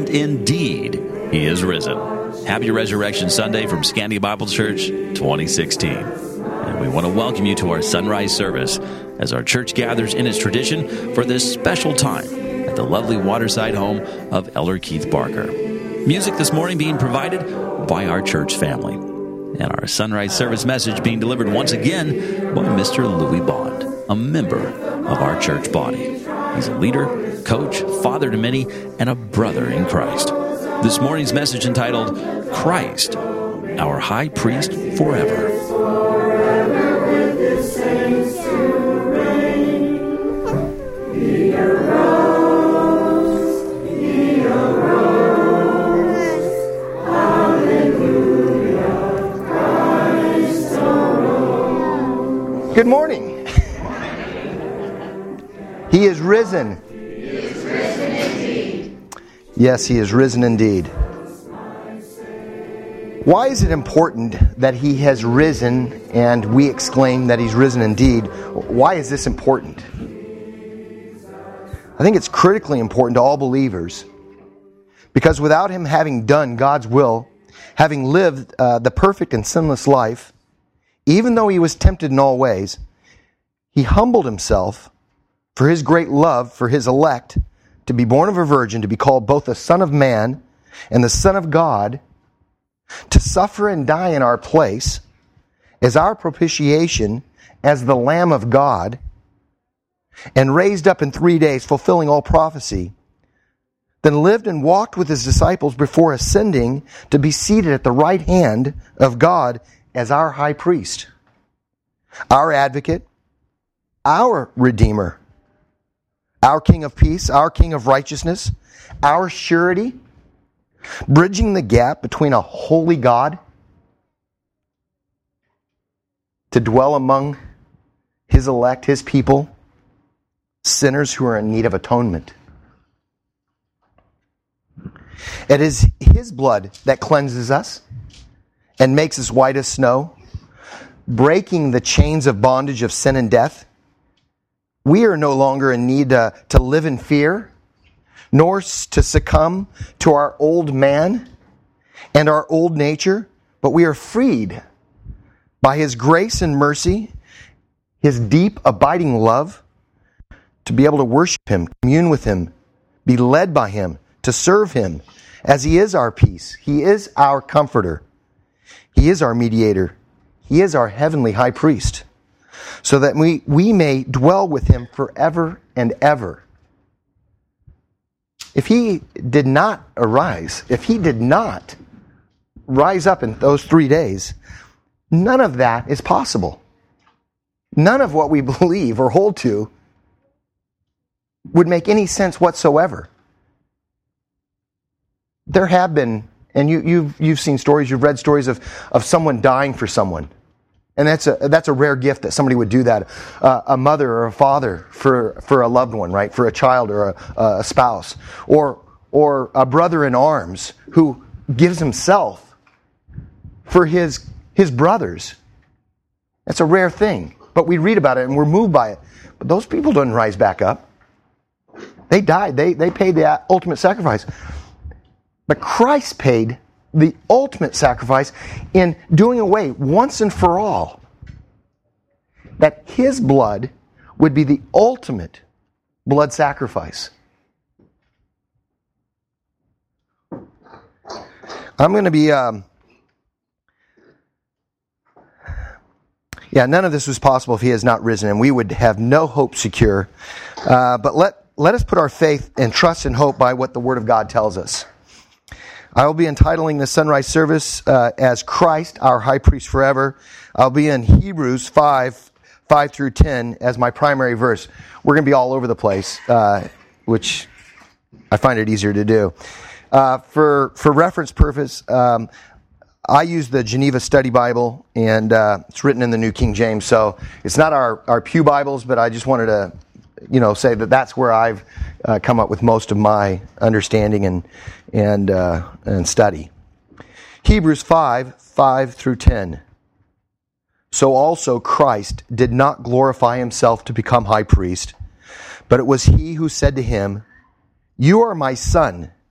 and indeed He is risen. Happy Resurrection Sunday from Scandia Bible Church 2016. And we want to welcome you to our sunrise service as our church gathers in its tradition for this special time at the lovely waterside home of Elder Keith Barker. Music this morning being provided by our church family. And our sunrise service message being delivered once again by Mr. Louis Bond, a member of our church body. He's a leader, coach, father to many, and a brother in Christ. This morning's message entitled, Christ, Our High Priest Forever. Good morning. He is risen. He is risen indeed. Yes, He is risen indeed. Why is it important that He has risen and we exclaim that He's risen indeed? Why is this important? I think it's critically important to all believers because without Him having done God's will, having lived the perfect and sinless life, even though He was tempted in all ways, He humbled Himself for His great love for His elect, to be born of a virgin, to be called both the Son of Man and the Son of God, to suffer and die in our place as our propitiation, as the Lamb of God, and raised up in 3 days, fulfilling all prophecy, then lived and walked with His disciples before ascending to be seated at the right hand of God as our high priest, our advocate, our Redeemer, our King of peace, our King of righteousness, our surety, bridging the gap between a holy God to dwell among His elect, His people, sinners who are in need of atonement. It is His blood that cleanses us and makes us white as snow, breaking the chains of bondage of sin and death. We are no longer in need to live in fear, nor to succumb to our old man and our old nature, but we are freed by His grace and mercy, His deep, abiding love, to be able to worship Him, commune with Him, be led by Him, to serve Him, as He is our peace. He is our comforter. He is our mediator. He is our heavenly high priest, so that we may dwell with Him forever and ever. If He did not arise, if He did not rise up in those 3 days, none of that is possible. None of what we believe or hold to would make any sense whatsoever. There have been, and you've seen stories, you've read stories of someone dying for someone. And that's a rare gift that somebody would do that. A mother or a father for a loved one, right? For a child or a spouse. Or a brother in arms who gives himself for his brothers. That's a rare thing. But we read about it and we're moved by it. But those people didn't rise back up. They died. They paid the ultimate sacrifice. But Christ paid the ultimate sacrifice in doing away once and for all that His blood would be the ultimate blood sacrifice. I'm going to be none of this was possible if He has not risen, and we would have no hope secure. But let us put our faith and trust and hope by what the Word of God tells us. I will be entitling the sunrise service as Christ, our high priest forever. I'll be in Hebrews 5 through 10 as my primary verse. We're going to be all over the place, which I find it easier to do. For reference purpose, I use the Geneva Study Bible, and it's written in the New King James, so it's not our pew Bibles, but I just wanted to say that that's where I've come up with most of my understanding and study. Hebrews 5 through 10. So also Christ did not glorify Himself to become high priest, but it was He who said to Him, "You are my Son.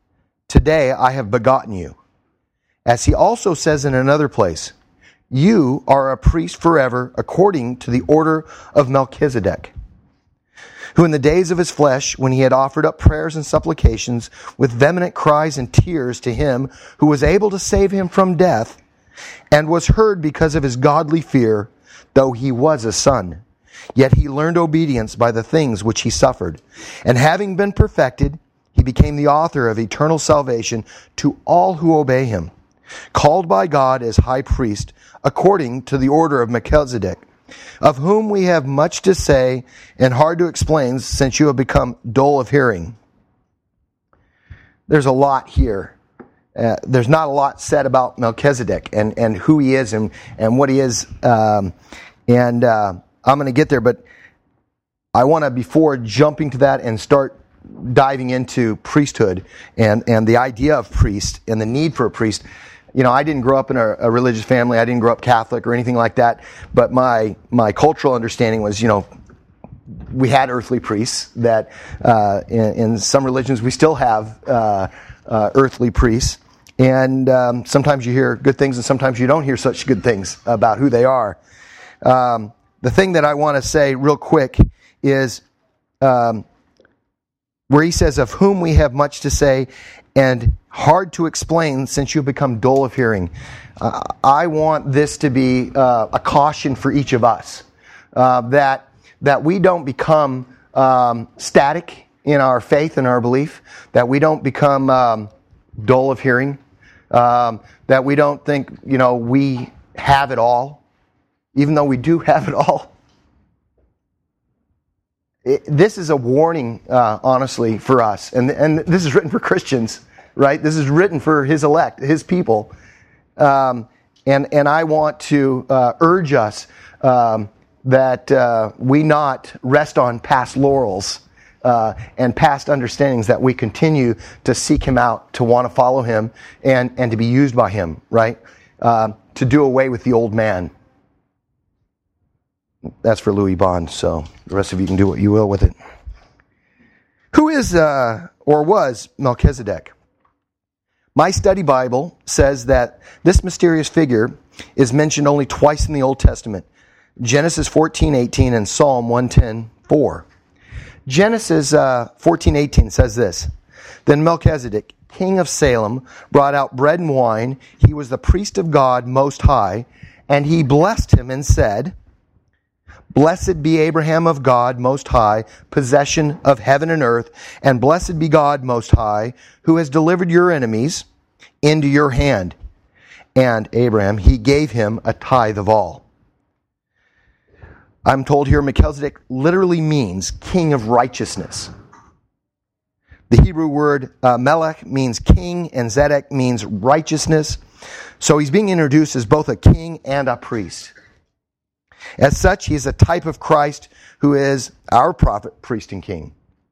Today I have begotten you. As he also says in another place, you are a priest forever according to the order of Melchizedek, who in the days of his flesh, when he had offered up prayers and supplications with vehement cries and tears to him who was able to save him from death, and was heard because of his godly fear, though he was a son, yet he learned obedience by the things which he suffered. And having been perfected, he became the author of eternal salvation to all who obey him, called by God as high priest according to the order of Melchizedek, of whom we have much to say and hard to explain, since you have become dull of hearing. There's a lot here. There's not a lot said about Melchizedek and who he is and what he is. I'm going to get there, but I want to, before jumping to that and start diving into priesthood and the idea of priest and the need for a priest. You know, I didn't grow up in a religious family. I didn't grow up Catholic or anything like that. But my cultural understanding was, you know, we had earthly priests that in some religions we still have earthly priests. And sometimes you hear good things and sometimes you don't hear such good things about who they are. The thing that I want to say real quick is where he says, of whom we have much to say and hard to explain, since you've become dull of hearing. I want this to be a caution for each of us, that we don't become static in our faith and our belief, that we don't become dull of hearing, that we don't think, you know, we have it all, even though we do have it all. This is a warning, honestly, for us. And this is written for Christians, right? This is written for his elect, his people. And I want to urge us that we not rest on past laurels and past understandings, that we continue to seek him out, to want to follow him, and to be used by him, right? To do away with the old man. That's for Louis Bond, so the rest of you can do what you will with it. Who is or was Melchizedek? My study Bible says that this mysterious figure is mentioned only twice in the Old Testament. Genesis 14:18 and Psalm 110:4. Genesis 14:18 says this, Then Melchizedek, king of Salem, brought out bread and wine. He was the priest of God Most High, and he blessed him and said, Blessed be Abraham of God Most High, possession of heaven and earth, and blessed be God Most High, who has delivered your enemies into your hand. And Abraham, he gave him a tithe of all. I'm told here Melchizedek literally means king of righteousness. The Hebrew word melech means king, and zedek means righteousness. So he's being introduced as both a king and a priest. As such, he is a type of Christ, who is our prophet, priest, and king.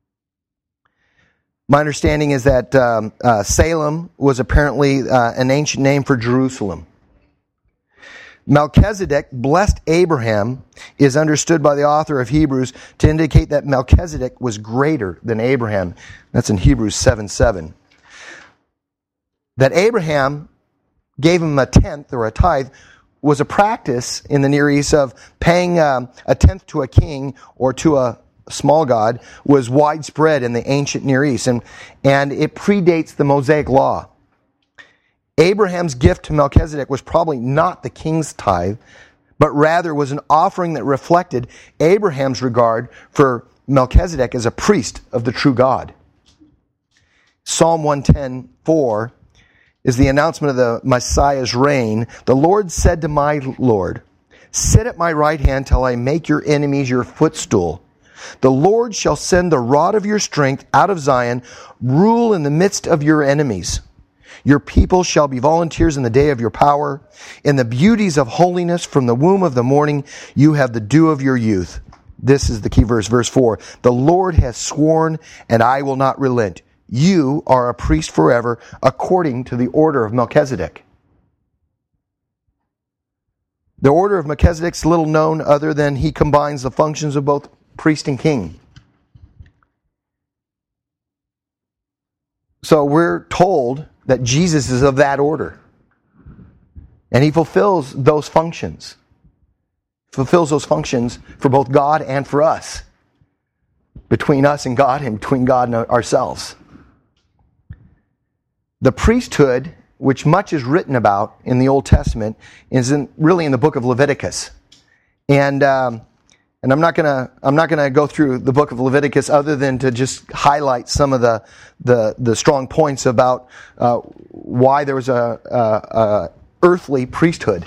My understanding is that Salem was apparently an ancient name for Jerusalem. Melchizedek, blessed Abraham, is understood by the author of Hebrews to indicate that Melchizedek was greater than Abraham. That's in Hebrews 7:7. That Abraham gave him a tenth or a tithe was a practice in the Near East of paying a tenth to a king or to a small god was widespread in the ancient Near East, and it predates the Mosaic Law. Abraham's gift to Melchizedek was probably not the king's tithe, but rather was an offering that reflected Abraham's regard for Melchizedek as a priest of the true God. Psalm 110:4 is the announcement of the Messiah's reign. The Lord said to my Lord, Sit at my right hand till I make your enemies your footstool. The Lord shall send the rod of your strength out of Zion, rule in the midst of your enemies. Your people shall be volunteers in the day of your power. In the beauties of holiness from the womb of the morning, you have the dew of your youth. This is the key verse, verse 4. The Lord has sworn, and I will not relent. You are a priest forever, according to the order of Melchizedek. The order of Melchizedek is little known other than he combines the functions of both priest and king. So we're told that Jesus is of that order. And he fulfills those functions. Fulfills those functions for both God and for us. Between us and God, and between God and ourselves. The priesthood, which much is written about in the Old Testament, is really in the book of Leviticus. And I'm not gonna go through the book of Leviticus other than to just highlight some of the strong points about why there was a earthly priesthood.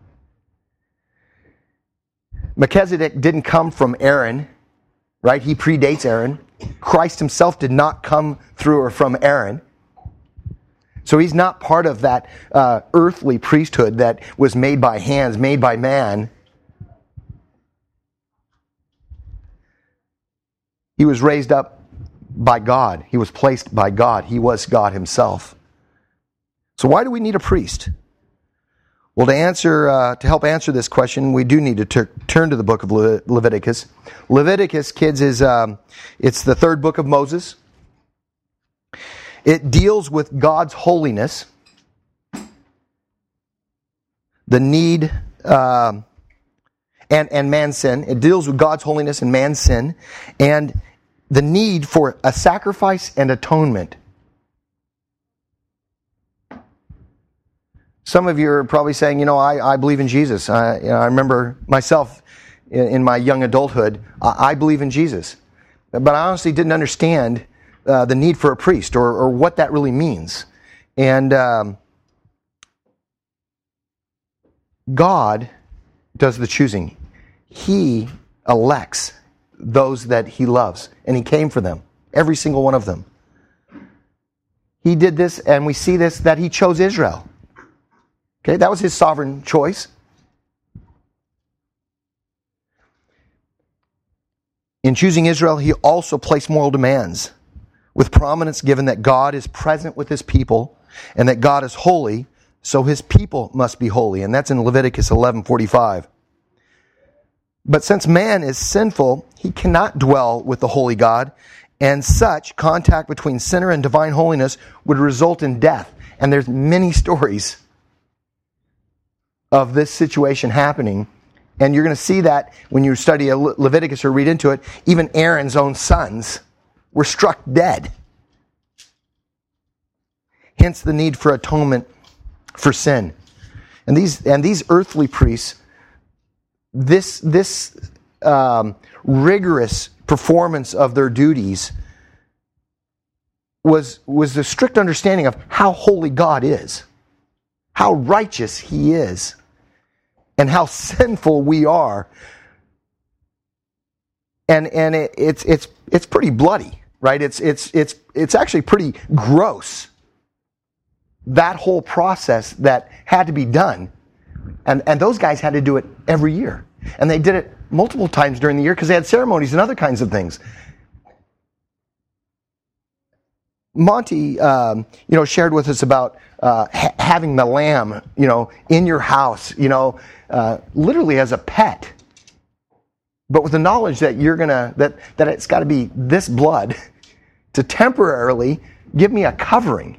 Melchizedek didn't come from Aaron, right? He predates Aaron. Christ himself did not come through or from Aaron. So he's not part of that earthly priesthood that was made by hands, made by man. He was raised up by God. He was placed by God. He was God himself. So why do we need a priest? Well, to help answer this question, we do need to turn to the book of Leviticus. Leviticus, kids, is it's the third book of Moses. It deals with God's holiness, the need and man's sin. It deals with God's holiness and man's sin, and the need for a sacrifice and atonement. Some of you are probably saying, I believe in Jesus. I remember myself in my young adulthood, I believe in Jesus. But I honestly didn't understand the need for a priest or what that really means. And God does the choosing. He elects those that he loves, and he came for them, every single one of them. He did this, and we see this, that he chose Israel. Okay, that was his sovereign choice. In choosing Israel, he also placed moral demands, with prominence given that God is present with his people and that God is holy, so his people must be holy. And that's in Leviticus 11:45. But since man is sinful, he cannot dwell with the holy God, and such contact between sinner and divine holiness would result in death. And there's many stories of this situation happening. And you're going to see that when you study Leviticus or read into it. Even Aaron's own sons were struck dead. Hence the need for atonement for sin. And these earthly priests, this rigorous performance of their duties was the strict understanding of how holy God is, how righteous he is, and how sinful we are. And it's pretty bloody, right? It's actually pretty gross. That whole process that had to be done. And those guys had to do it every year. And they did it multiple times during the year because they had ceremonies and other kinds of things. Monty, shared with us about having the lamb, in your house, literally as a pet. But with the knowledge that that it's got to be this blood to temporarily give me a covering.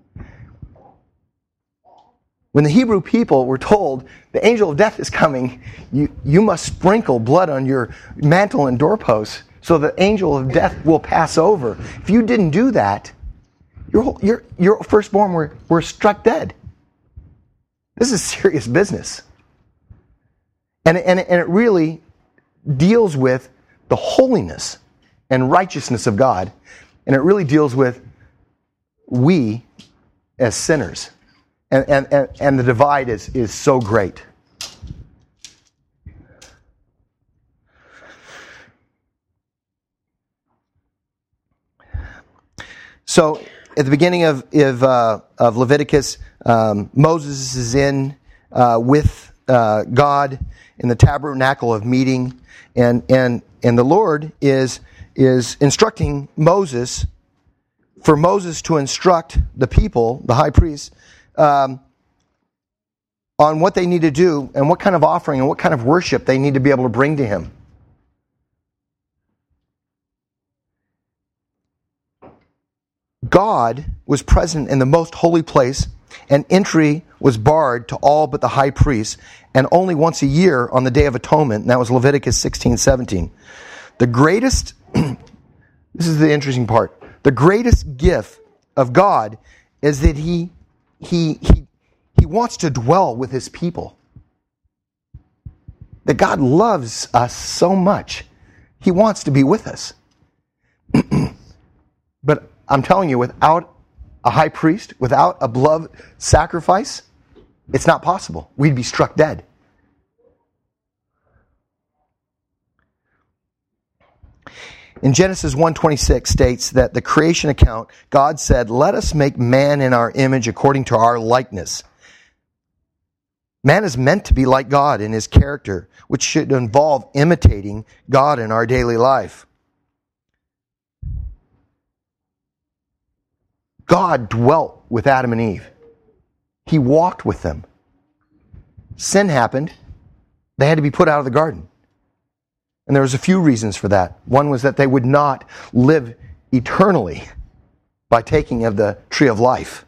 When the Hebrew people were told, the angel of death is coming, you must sprinkle blood on your mantle and doorposts so the angel of death will pass over. If you didn't do that, your firstborn were struck dead. This is serious business. And it really deals with the holiness and righteousness of God. And it really deals with we as sinners. And the divide is so great. So at the beginning of Leviticus, Moses is in with God in the tabernacle of meeting, and the Lord is instructing Moses, for Moses to instruct the people, the high priests, on what they need to do and what kind of offering and what kind of worship they need to be able to bring to him. God was present in the most holy place, and entry was barred to all but the high priest, and only once a year on the Day of Atonement, and that was Leviticus 16:17. The greatest, this is the interesting part, the greatest gift of God is that He wants to dwell with His people. That God loves us so much. He wants to be with us. But I'm telling you, without a high priest, without a blood sacrifice, it's not possible. We'd be struck dead. In Genesis 1:26 states that the creation account, God said, "Let us make man in our image according to our likeness." Man is meant to be like God in his character, which should involve imitating God in our daily life. God dwelt with Adam and Eve. He walked with them. Sin happened. They had to be put out of the garden. And there was a few reasons for that. One was that they would not live eternally by taking of the tree of life.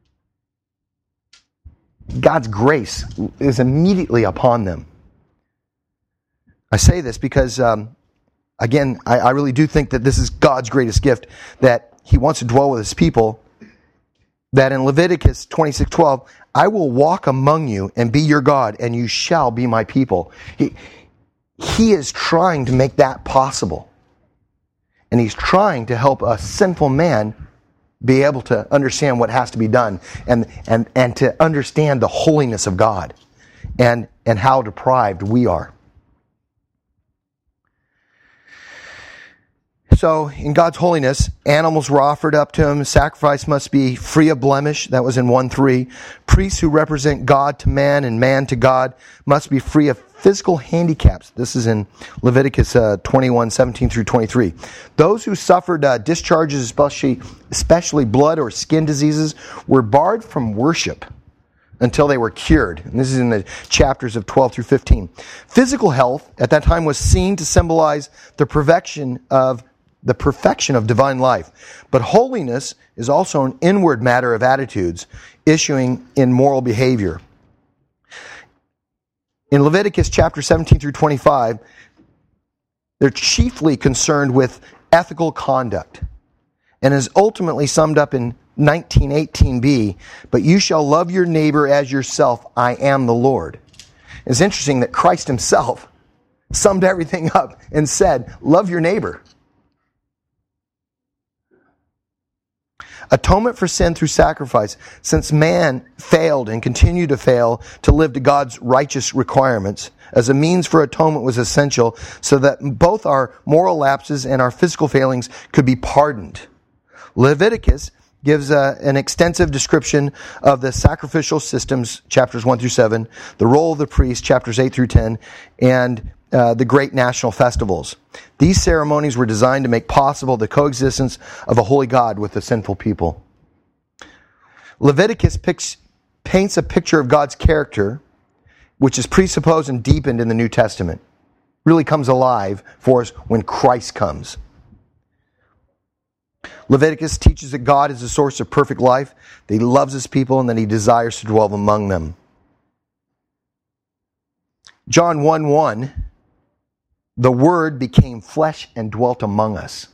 God's grace is immediately upon them. I say this because, again, I really do think that this is God's greatest gift, that He wants to dwell with His people. That in Leviticus 26:12, "I will walk among you and be your God, and you shall be my people." He is trying to make that possible. And He's trying to help a sinful man be able to understand what has to be done and to understand the holiness of God and how deprived we are. So, in God's holiness, animals were offered up to Him. Sacrifice must be free of blemish. That was in 1:3. Priests who represent God to man and man to God must be free of physical handicaps. This is in Leviticus 21:17 through 23. Those who suffered discharges, especially blood or skin diseases, were barred from worship until they were cured. And this is in the chapters of 12 through 15. Physical health at that time was seen to symbolize the perfection of divine life. But holiness is also an inward matter of attitudes, issuing in moral behavior. In Leviticus chapter 17 through 25, they're chiefly concerned with ethical conduct, and is ultimately summed up in 19:18b, "But you shall love your neighbor as yourself. I am the Lord." It's interesting that Christ Himself summed everything up and said, love your neighbor. Atonement for sin through sacrifice. Since man failed and continued to fail to live to God's righteous requirements, as a means for atonement was essential so that both our moral lapses and our physical failings could be pardoned. Leviticus gives an extensive description of the sacrificial systems, chapters 1 through 7, the role of the priest, chapters 8 through 10, and the great national festivals. These ceremonies were designed to make possible the coexistence of a holy God with a sinful people. Leviticus paints a picture of God's character, which is presupposed and deepened in the New Testament. Really comes alive for us when Christ comes. Leviticus teaches that God is the source of perfect life, that He loves His people, and that He desires to dwell among them. John 1:1, "The Word became flesh and dwelt among us."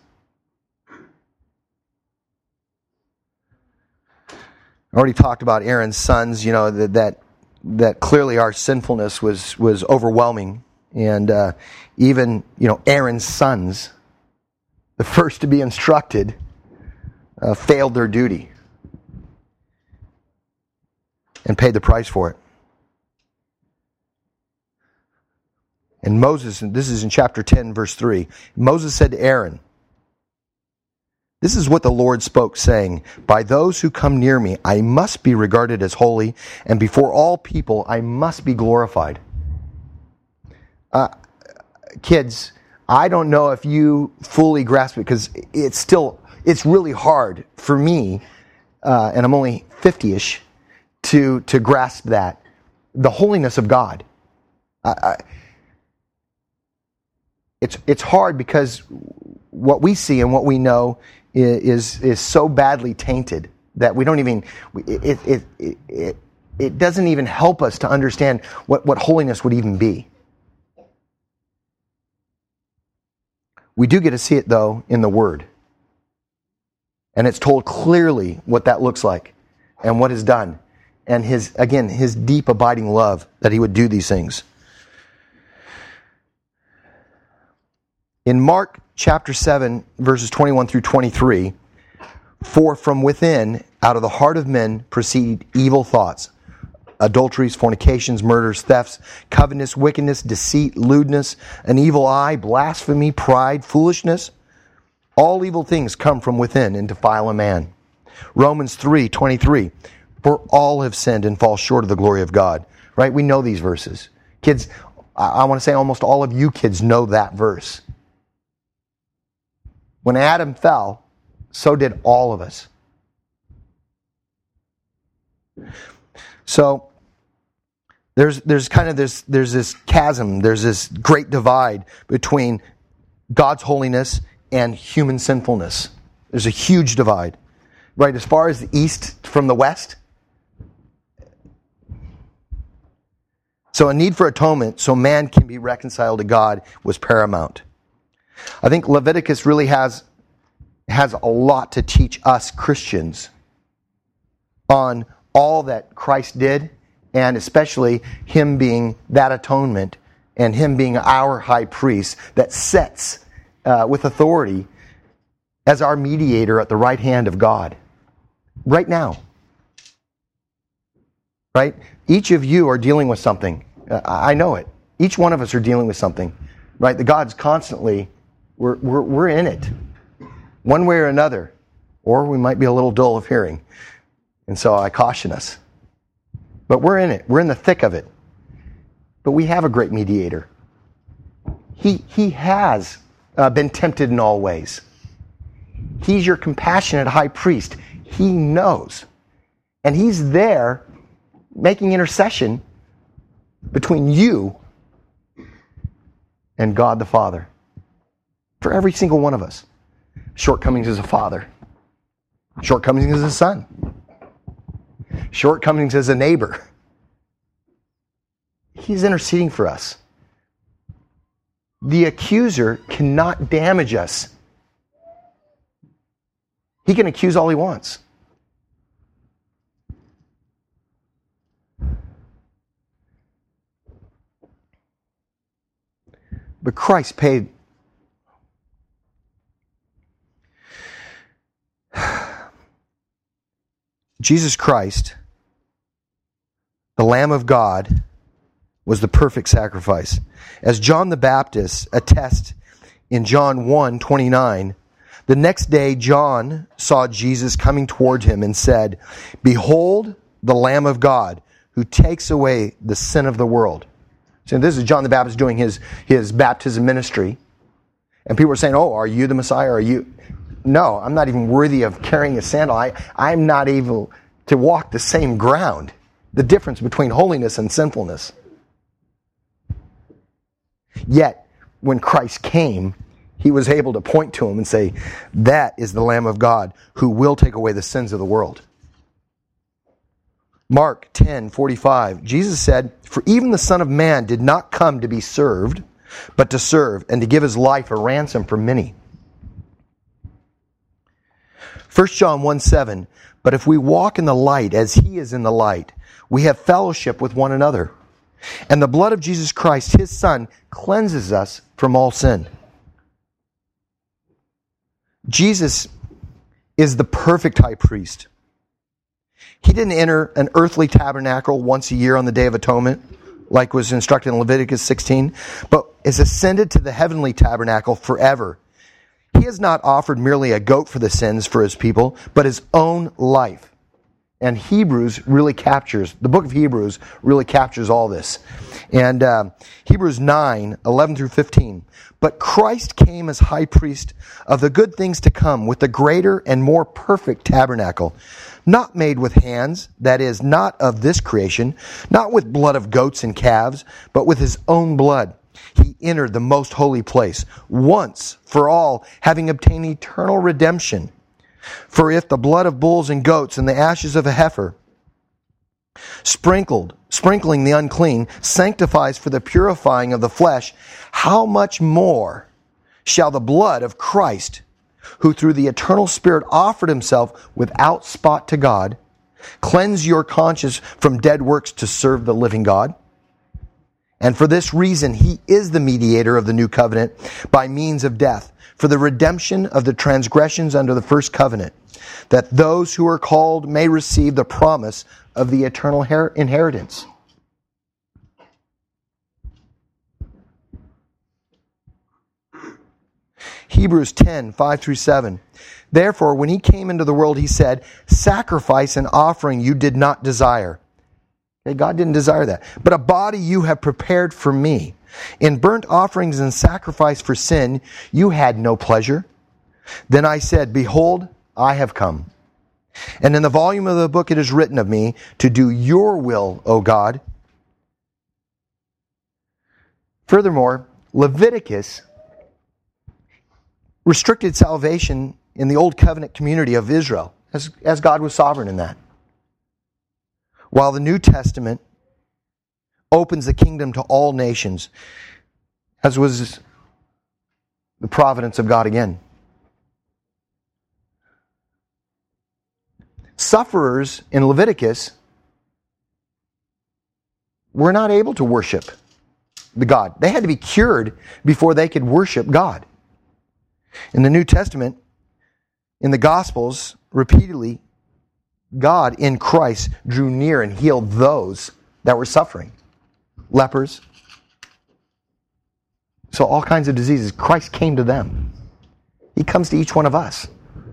I already talked about Aaron's sons, that clearly our sinfulness was overwhelming. And even, Aaron's sons, the first to be instructed, failed their duty and paid the price for it. And Moses, and this is in chapter 10, verse 3, Moses said to Aaron, "This is what the Lord spoke, saying, by those who come near me, I must be regarded as holy, and before all people, I must be glorified." Kids, I don't know if you fully grasp it, because it's really hard for me, and I'm only 50-ish, to grasp that. The holiness of God. It's hard because what we see and what we know is so badly tainted that we don't even, it doesn't even help us to understand what holiness would even be. We do get to see it, though, in the Word. And it's told clearly what that looks like and what is done. And his deep abiding love that he would do these things. In Mark chapter 7, verses 21 through 23, for from within, out of the heart of men, proceed evil thoughts, adulteries, fornications, murders, thefts, covetousness, wickedness, deceit, lewdness, an evil eye, blasphemy, pride, foolishness. All evil things come from within and defile a man. Romans 3:23, for all have sinned and fall short of the glory of God. Right? We know these verses. Kids, I want to say almost all of you kids know that verse. When Adam fell, so did all of us. So there's this chasm, there's this great divide between God's holiness and human sinfulness. There's a huge divide. Right, as far as the east from the west. So a need for atonement so man can be reconciled to God was paramount. I think Leviticus really has a lot to teach us Christians on all that Christ did, and especially him being that atonement and him being our high priest that sits with authority as our mediator at the right hand of God. Right now. Right? Each of you are dealing with something. I know it. Each one of us are dealing with something. Right? The God's constantly, we're in it. One way or another. Or we might be a little dull of hearing. And so I caution us. But we're in it. We're in the thick of it. But we have a great mediator. He has been tempted in all ways. He's your compassionate high priest. He knows. And he's there making intercession between you and God the Father. For every single one of us. Shortcomings as a father. Shortcomings as a son. Shortcomings as a neighbor. He's interceding for us. The accuser cannot damage us. He can accuse all he wants. But Christ paid. Jesus Christ, the Lamb of God, was the perfect sacrifice. As John the Baptist attests in John 1:29, the next day John saw Jesus coming toward him and said, "Behold the Lamb of God who takes away the sin of the world." So this is John the Baptist doing his baptism ministry. And people are saying, "Oh, are you the Messiah? Are you?" No, I'm not even worthy of carrying a sandal. I'm not able to walk the same ground. The difference between holiness and sinfulness. Yet, when Christ came, he was able to point to him and say, "That is the Lamb of God who will take away the sins of the world." Mark 10:45, Jesus said, "For even the Son of Man did not come to be served, but to serve and to give his life a ransom for many." 1 John 1:7, "But if we walk in the light as he is in the light, we have fellowship with one another. And the blood of Jesus Christ, his Son, cleanses us from all sin." Jesus is the perfect high priest. He didn't enter an earthly tabernacle once a year on the Day of Atonement, like was instructed in Leviticus 16, but is ascended to the heavenly tabernacle forever. He has not offered merely a goat for the sins for his people, but his own life. And the book of Hebrews really captures all this. And Hebrews 9:11 through 15. "But Christ came as high priest of the good things to come with the greater and more perfect tabernacle, not made with hands, that is, not of this creation, not with blood of goats and calves, but with his own blood. He entered the most holy place once for all, having obtained eternal redemption. For if the blood of bulls and goats and the ashes of a heifer, sprinkling the unclean, sanctifies for the purifying of the flesh, how much more shall the blood of Christ, who through the eternal Spirit offered himself without spot to God, cleanse your conscience from dead works to serve the living God? And for this reason, he is the mediator of the new covenant by means of death, for the redemption of the transgressions under the first covenant, that those who are called may receive the promise of the eternal inheritance. Hebrews 10, 5 through 7. Therefore, when he came into the world, he said, sacrifice and offering you did not desire. Okay, God didn't desire that. But a body you have prepared for me. In burnt offerings and sacrifice for sin, you had no pleasure. Then I said, behold, I have come. And in the volume of the book it is written of me, to do your will, O God. Furthermore, Leviticus restricted salvation in the Old Covenant community of Israel, as God was sovereign in that. While the New Testament opens the kingdom to all nations, as was the providence of God again. Sufferers in Leviticus were not able to worship the God. They had to be cured before they could worship God. In the New Testament, in the Gospels, repeatedly, God in Christ drew near and healed those that were suffering. Lepers. So all kinds of diseases. Christ came to them. He comes to each one of us.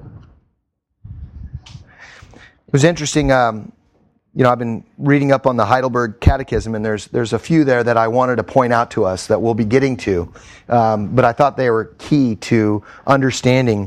It was interesting, I've been reading up on the Heidelberg Catechism, and there's a few there that I wanted to point out to us that we'll be getting to. But I thought they were key to understanding,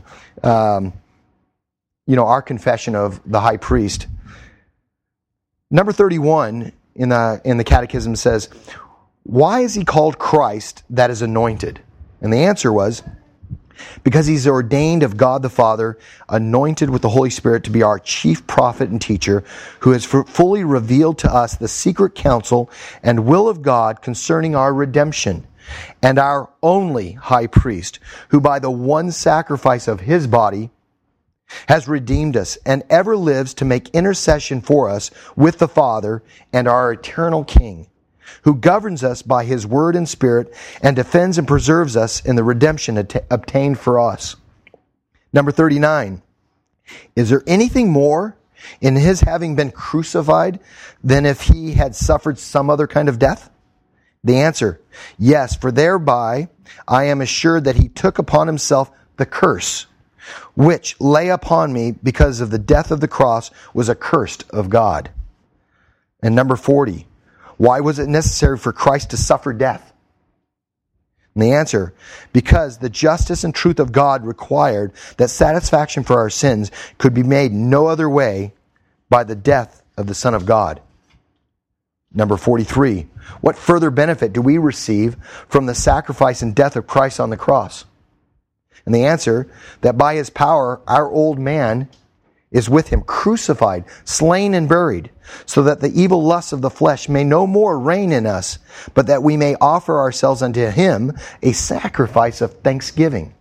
our confession of the high priest. Number 31 in the Catechism says, why is he called Christ that is anointed? And the answer was, because he's ordained of God the Father, anointed with the Holy Spirit to be our chief prophet and teacher, who has fully revealed to us the secret counsel and will of God concerning our redemption, and our only high priest, who by the one sacrifice of his body has redeemed us and ever lives to make intercession for us with the Father and our eternal King, who governs us by his word and spirit and defends and preserves us in the redemption obtained for us. Number 39. Is there anything more in his having been crucified than if he had suffered some other kind of death? The answer, yes, for thereby I am assured that he took upon himself the curse, which lay upon me because of the death of the cross was accursed of God. And number 40. Why was it necessary for Christ to suffer death? And the answer, because the justice and truth of God required that satisfaction for our sins could be made no other way by the death of the Son of God. Number 43, what further benefit do we receive from the sacrifice and death of Christ on the cross? And the answer, that by his power, our old man is with him, crucified, slain, and buried, so that the evil lusts of the flesh may no more reign in us, but that we may offer ourselves unto him a sacrifice of thanksgiving.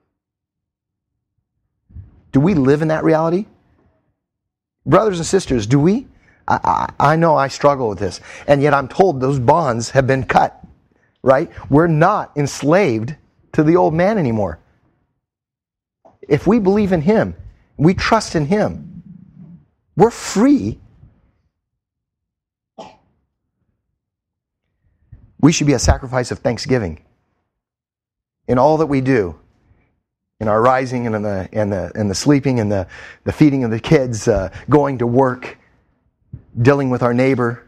Do we live in that reality? Brothers and sisters, do we? I know I struggle with this, and yet I'm told those bonds have been cut, right? We're not enslaved to the old man anymore. If we believe in him, we trust in him, we're free. We should be a sacrifice of thanksgiving in all that we do, in our rising and in the sleeping and the feeding of the kids, going to work, dealing with our neighbor.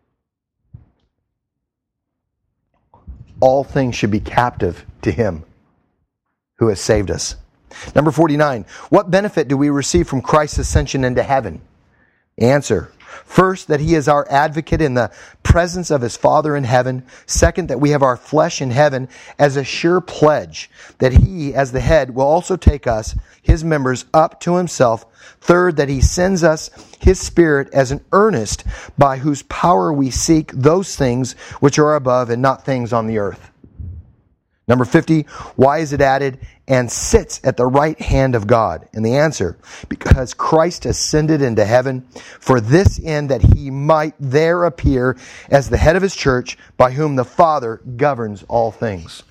All things should be captive to him who has saved us. Number 49, what benefit do we receive from Christ's ascension into heaven? Answer, First, that he is our advocate in the presence of his Father in heaven. Second, that we have our flesh in heaven as a sure pledge that he, as the head, will also take us, his members, up to himself. Third, that he sends us his Spirit as an earnest by whose power we seek those things which are above and not things on the earth. Number 50, why is it added, and sits at the right hand of God? And the answer, because Christ ascended into heaven for this end, that he might there appear as the head of his church, by whom the Father governs all things.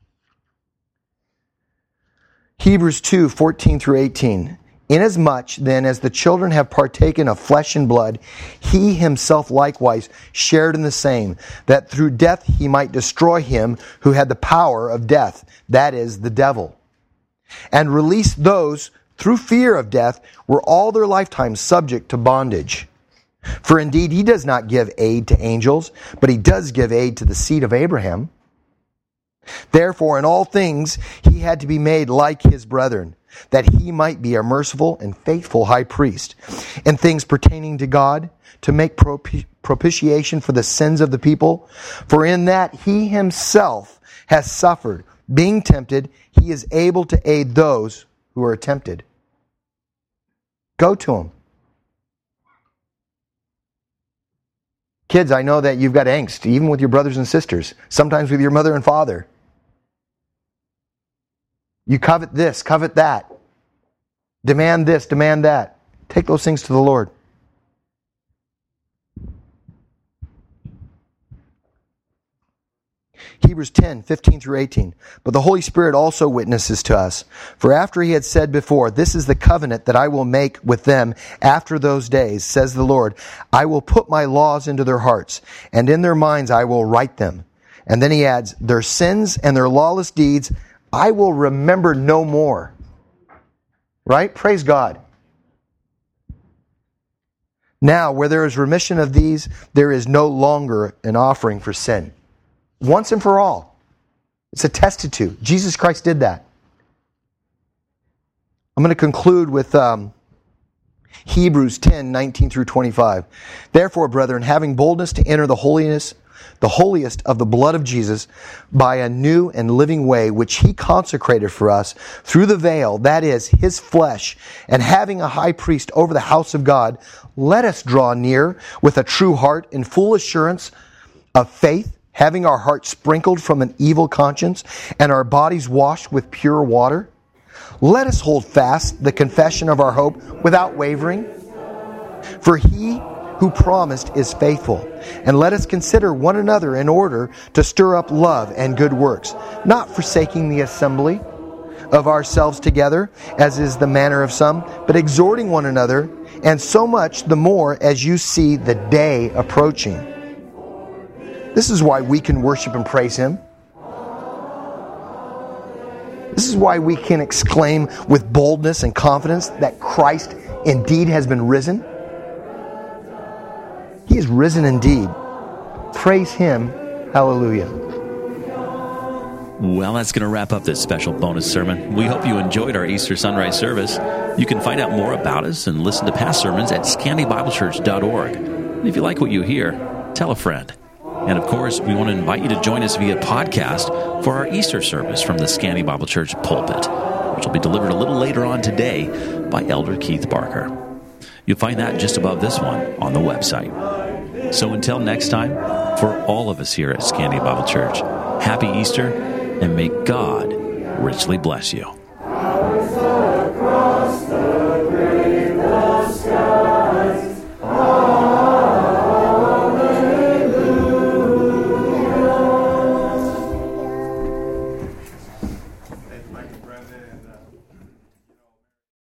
Hebrews 2, 14 through 18. Inasmuch then as the children have partaken of flesh and blood, he himself likewise shared in the same, that through death he might destroy him who had the power of death, that is, the devil, and release those through fear of death were all their lifetime subject to bondage. For indeed he does not give aid to angels, but he does give aid to the seed of Abraham. Therefore in all things he had to be made like his brethren, that he might be a merciful and faithful high priest in things pertaining to God, to make propitiation for the sins of the people. For in that he himself has suffered, being tempted, he is able to aid those who are tempted. Go to him. Kids, I know that you've got angst, even with your brothers and sisters, sometimes with your mother and father. You covet this, covet that. Demand this, demand that. Take those things to the Lord. Hebrews 10, 15 through 18. But the Holy Spirit also witnesses to us. For after he had said before, this is the covenant that I will make with them after those days, says the Lord, I will put my laws into their hearts, and in their minds I will write them. And then he adds, their sins and their lawless deeds I will remember no more. Right? Praise God. Now, where there is remission of these, there is no longer an offering for sin. Once and for all. It's attested to. Jesus Christ did that. I'm going to conclude with Hebrews 10, 19 through 25. Therefore, brethren, having boldness to enter the holiest of the blood of Jesus, by a new and living way, which he consecrated for us through the veil, that is, his flesh, and having a high priest over the house of God, let us draw near with a true heart in full assurance of faith, having our hearts sprinkled from an evil conscience and our bodies washed with pure water. Let us hold fast the confession of our hope without wavering. For he who promised is faithful. And let us consider one another in order to stir up love and good works, not forsaking the assembly of ourselves together, as is the manner of some, but exhorting one another, and so much the more as you see the day approaching. This is why we can worship and praise him. This is why we can exclaim with boldness and confidence that Christ indeed has been risen. He is risen indeed. Praise him. Hallelujah. Well, that's going to wrap up this special bonus sermon. We hope you enjoyed our Easter sunrise service. You can find out more about us and listen to past sermons at scandybiblechurch.org. And if you like what you hear, tell a friend. And of course, we want to invite you to join us via podcast for our Easter service from the Scandy Bible Church pulpit, which will be delivered a little later on today by Elder Keith Barker. You'll find that just above this one on the website. So until next time, for all of us here at Scandy Bible Church, happy Easter, and may God richly bless you. Thank you, Mike and Brenda, and